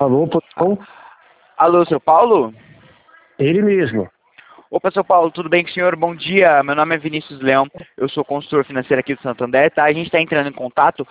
Alô, bom? Alô, seu Paulo? Ele mesmo. Opa, seu Paulo, tudo bem com o senhor? Bom dia, meu nome é Vinícius Leão, eu sou consultor financeiro aqui do Santander, tá? A gente está entrando em contato